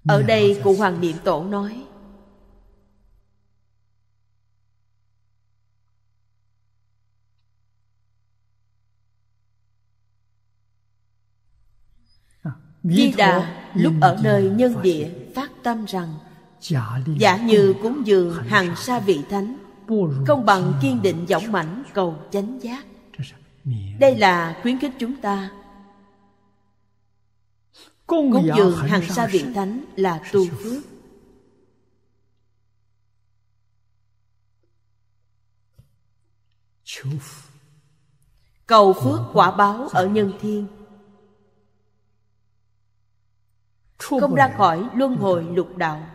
Ở đây Cụ Hoàng Niệm Tổ nói Di Đà lúc ở nơi nhân địa phát tâm rằng giả như cúng dường hằng sa vị thánh, không bằng kiên định dõng mãnh cầu chánh giác. Đây là khuyến khích chúng ta. Cúng dường hằng sa vị thánh là tu phước. Cầu phước quả báo ở nhân thiên, không ra khỏi luân hồi lục đạo,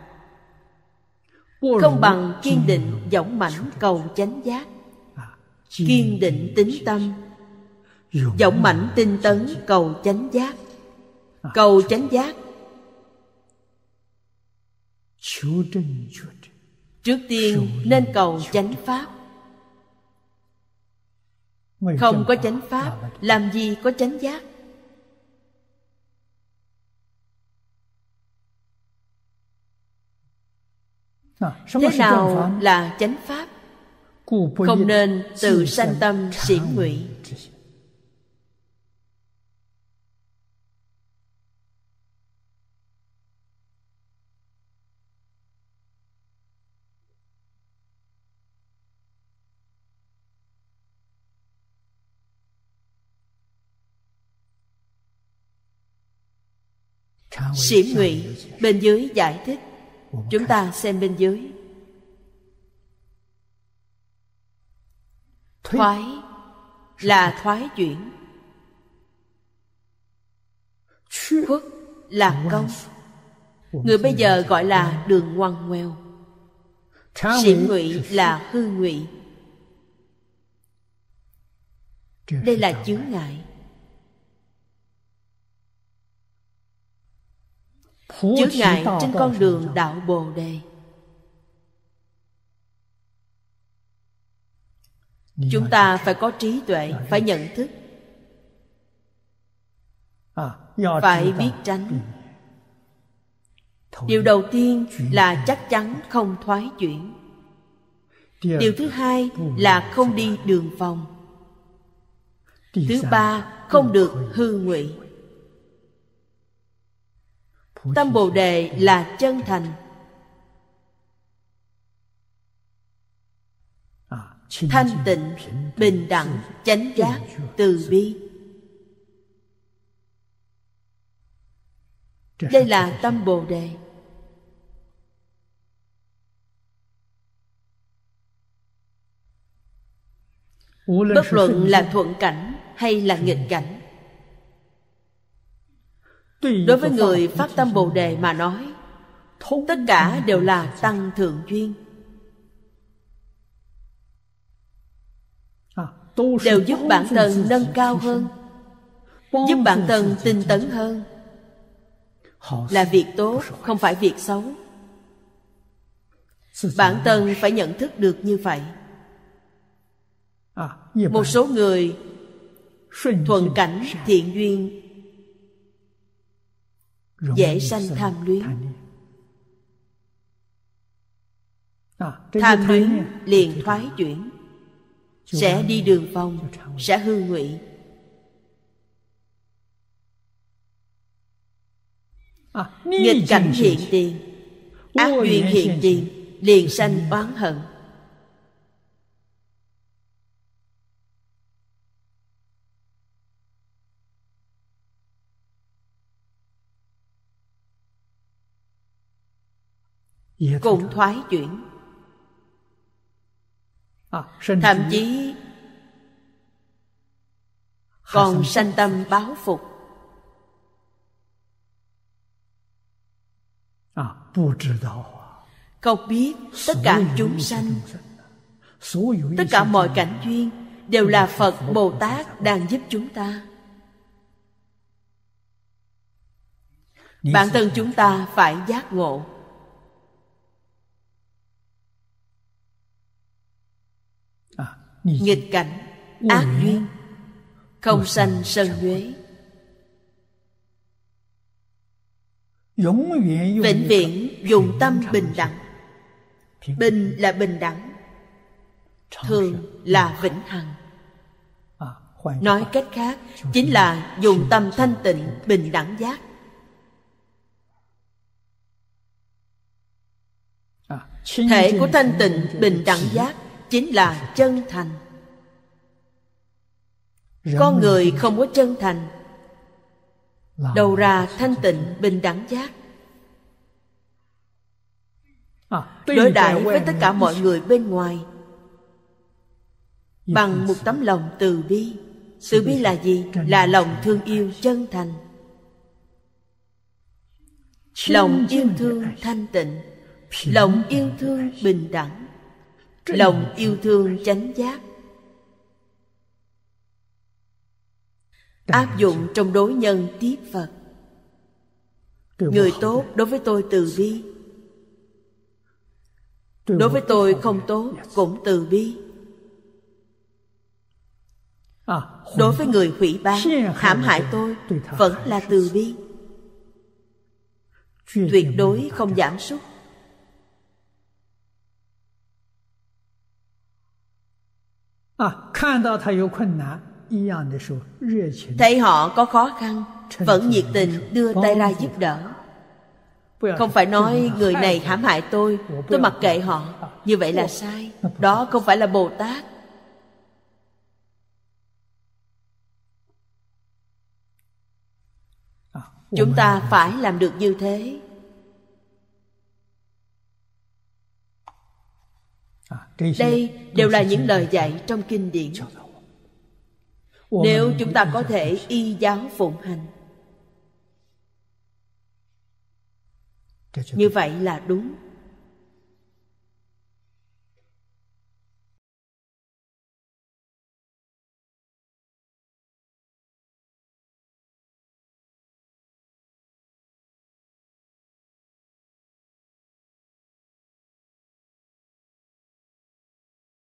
không bằng kiên định dõng mãnh cầu chánh giác. Kiên định tín tâm, dõng mãnh tinh tấn cầu chánh giác. Cầu chánh giác, trước tiên nên cầu chánh pháp. Không có chánh pháp, làm gì có chánh giác? Thế nào là chánh pháp? Không nên tự sanh tâm xỉn ngụy. Xỉn ngụy, bên dưới giải thích. Chúng ta xem bên dưới. Thoái là thoái chuyển, khuất là cong. Người bây giờ gọi là đường ngoằn ngoèo. Xỉn ngụy là hư ngụy. Đây là chướng ngại. Chướng ngại trên con đường đạo Bồ Đề. Chúng ta phải có trí tuệ, phải nhận thức, phải biết tránh. Điều đầu tiên là chắc chắn không thoái chuyển. Điều thứ hai là không đi đường vòng. Thứ ba, không được hư ngụy. Tâm Bồ Đề là chân thành, thanh tịnh, bình đẳng, chánh giác, từ bi. Đây là tâm Bồ Đề. Bất luận là thuận cảnh hay là nghịch cảnh, đối với người phát tâm Bồ Đề mà nói, tất cả đều là tăng thượng duyên, đều giúp bản thân nâng cao hơn, giúp bản thân tinh tấn hơn. Là việc tốt, không phải việc xấu. Bản thân phải nhận thức được như vậy. Một số người thuận cảnh thiện duyên dễ sanh tham luyến. Tham luyến liền thoái chuyển, sẽ đi đường vòng, sẽ hư ngụy. Nghịch cảnh hiện tiền, ác duyên hiện tiền, liền sanh oán hận. Cũng thoái chuyển. Thậm chí còn sanh tâm báo phục. Không biết tất cả chúng sanh, tất cả mọi cảnh duyên đều là Phật Bồ Tát đang giúp chúng ta. Bản thân chúng ta phải giác ngộ. Nghịch cảnh, ác duyên, không sanh sân nhuế. vĩnh viễn dùng tâm bình đẳng. Bình là bình đẳng, thường là vĩnh hằng. Nói cách khác, chính là dùng tâm thanh tịnh bình đẳng giác. Thể của thanh tịnh bình đẳng giác chính là chân thành. Con người không có chân thành, đâu ra thanh tịnh bình đẳng giác. Đối đãi với tất cả mọi người bên ngoài bằng một tấm lòng từ bi. Từ bi là gì? Là lòng thương yêu chân thành, lòng yêu thương thanh tịnh, lòng yêu thương bình đẳng, lòng yêu thương chánh giác. Áp dụng trong đối nhân tiếp Phật. Người tốt đối với tôi từ bi, đối với tôi không tốt cũng từ bi. Đối với người hủy báng, hãm hại tôi vẫn là từ bi, tuyệt đối không giảm sút. Thấy họ có khó khăn, vẫn nhiệt tình đưa tay ra giúp đỡ. Không phải nói người này hãm hại tôi mặc kệ họ. Như vậy là sai. Đó không phải là Bồ Tát. Chúng ta phải làm được như thế. Đây đều là những lời dạy trong kinh điển. Nếu chúng ta có thể y giáo phụng hành, như vậy là đúng.